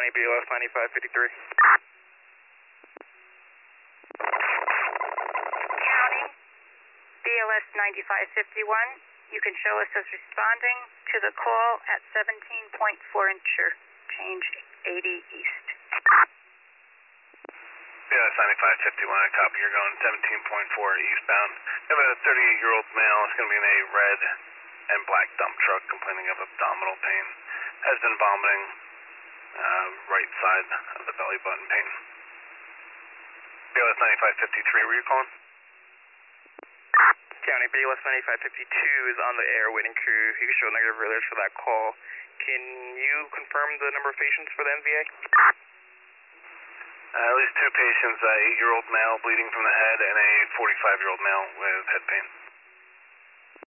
County BLS 9553. County BLS 9551. You can show us as responding to the call at 17.4 interchange 80 East. BLS 9551, I copy. You're going 17.4 eastbound. You have a 38-year-old male. It's going to be in a red and black dump truck complaining of abdominal pain. Has been vomiting, right side of the belly button pain. BLS 9553, were you calling? County BLS 9552 is on the air waiting crew. You can show negative alerts for that call. Can you confirm the number of patients for the NVA? At least 2 patients, 8-year-old male bleeding from the head and a 45-year-old male with head pain.